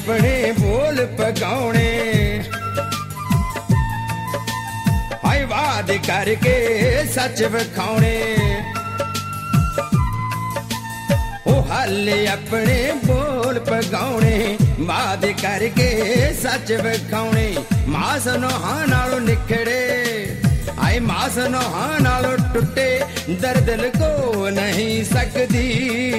अपने बोल पकाने, हाय वाद करके सच विखाने। ओ हाले अपने बोल पकाने, वाद करके सच विखाने। मास नोहां नालों निखड़े, आए मास नोहां नालों टुटे, दर्द लको नहीं सकदी।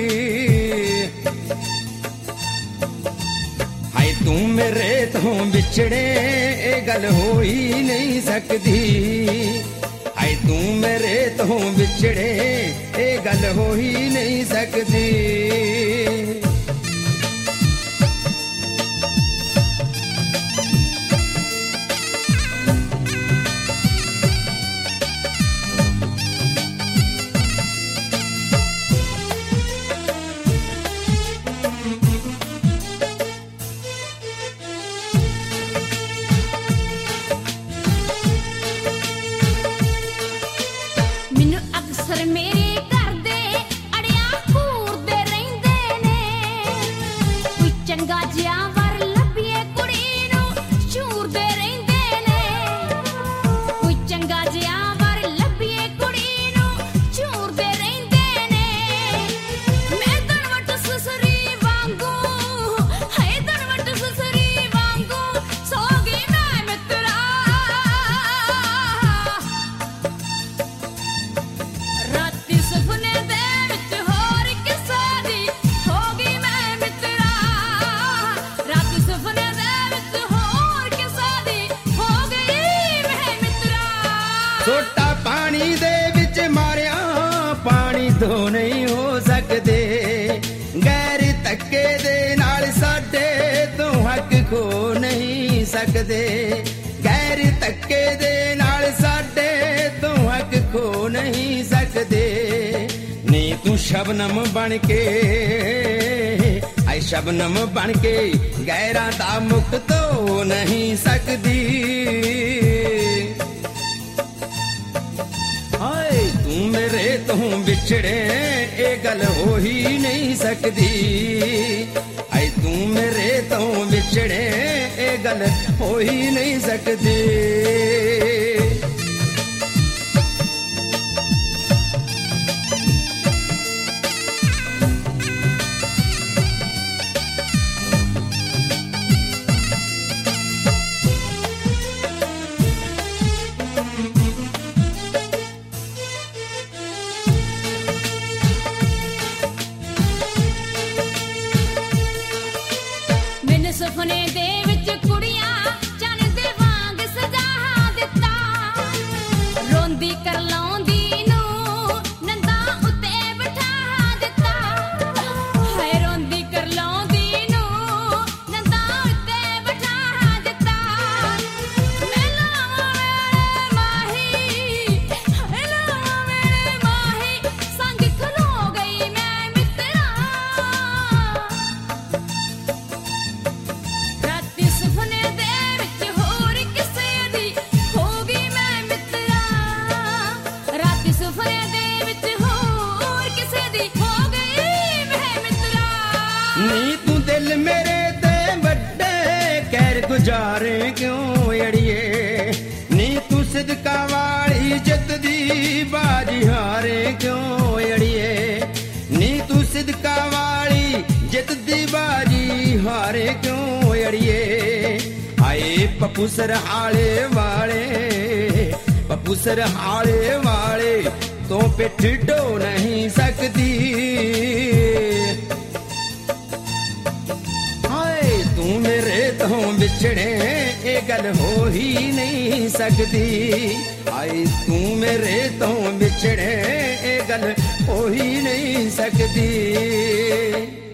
हाय तू मेरे तो बिछड़े ए गल हो ही नहीं सकदी। हाय तू मेरे तो बिछड़े ए गल हो ही नहीं सकदी। ਛੋਟਾ ਪਾਣੀ ਦੇ ਵਿੱਚ ਮਾਰਿਆ ਪਾਣੀ ਤੋਂ ਨਹੀਂ ਹੋ ਸਕਦੇ। ਗੈਰ ਧੱਕੇ ਦੇ ਨਾਲ ਸਾਡੇ ਤੋਂ ਹੱਕ ਖੋ ਨਹੀਂ ਸਕਦੇ। ਗੈਰ ਧੱਕੇ ਦੇ ਨਾਲ ਸਾਡੇ ਤੋਂ ਹੱਕ ਖੋ ਨਹੀਂ ਸਕਦੇ। ਨੀ ਤੂੰ ਸ਼ਬਨਮ ਬਣ ਕੇ, ਆਏ ਸ਼ਬਨਮ ਬਣ ਕੇ ਗੈਰਾਂ ਦਾ ਮੁਕਤ ਧੋ ਨਹੀਂ ਸਕਦੀ। ਹਾਏ ਤੂੰ ਮੇਰੇ ਤੋਂ ਵਿਛੜੇ ਇਹ ਗੱਲ ਹੋ ਹੀ ਨਹੀਂ ਸਕਦੀ। ਹਾਏ ਤੂੰ ਮੇਰੇ ਤੋਂ ਵਿਛੜੇ ਇਹ ਗੱਲ ਹੋ ਹੀ ਨਹੀਂ ਸਕਦੀ। ਸੁਪਨੇ ਦੇ ਵਿੱਚ ਕੁੜੀਆਂ ਚੰਨ ਦੇ ਵਾਂਗ ਸਜਾ ਦਿੱਤਾ। ਰੋਂਦੀ ਕਰ ਲਾਉਂਦੀ ਨੂੰ ਨੰਦਾ ਉੱਤੇ ਬਿਠਾ ਦਿੱਤਾ। ਹਾਏ ਰੋਂਦੀ ਕਰ ਲਾਉਂਦੀ ਨੂੰ ਨੰਦਾ ਉੱਤੇ ਬਿਠਾ ਦਿੱਤਾ। ਮੈਂ ਲਾਵਾਂ ਮੇਰੇ ਮਾਹੀ, ਹਾਏ ਲਾਵਾਂ ਮੇਰੇ ਮਾਹੀ, ਸੰਗ ਖਲੋ ਗਈ ਮੈਂ ਮਿੱਤਰਾ। ਸੁਪਨੇ ਦੇ ਵਿੱਚ ਹੋਰ ਕਿਸੇ ਦੀ ਹੋ ਗਈ ਮੈਂ ਮਿੱਤਰਾ। ਰਾਤੀ ਸੁਪਨੇ ਦੇ ਵਿੱਚ ਹੋਰ ਕਿਸੇ ਦੀ ਹੋ ਗਈ ਮੈਂ ਮਿੱਤਰਾ। ਨੀ ਤੂੰ ਦਿਲ ਮੇਰੇ ਤੇ ਵੱਡੇ ਕਹਿਰ ਗੁਜ਼ਾਰੇ ਕਿਉਂ ਅੜੀਏ। ਨੀ ਤੂੰ ਸਿਦਕਾ ਵਾਲੀ ਜਿੱਤ ਦੀ ਬਾਜੀ ਹਾਰੇ ਕਿਉਂ ਅੜੀਏ। ਨੀ ਤੂੰ ਸਿਦਕਾ ਵਾਲੀ ਜਿੱਤ ਦੀ ਬਾਜੀ ਹਾਰੇ ਕਿਉਂ ਅੜੀਏ। ਹਾਏ ਪੱਪੂ ਸਰਹਾਲੇ ਵਾਲੇ, ਪੱਪੂ ਸਰਹਾਲੇ ਵਾਲੇ ਤੋਂ ਪਿੱਠ ਢੋ ਨਹੀਂ ਸਕਦੀ। ਹਾਏ ਤੂੰ ਮੇਰੇ ਤੋਂ ਵਿਛੜੇ ਇਹ ਗੱਲ ਹੋ ਹੀ ਨਹੀਂ ਸਕਦੀ। ਹਾਏ ਤੂੰ ਮੇਰੇ ਤੋਂ ਵਿਛੜੇ ਇਹ ਗੱਲ ਹੋ ਹੀ ਨਹੀਂ ਸਕਦੀ।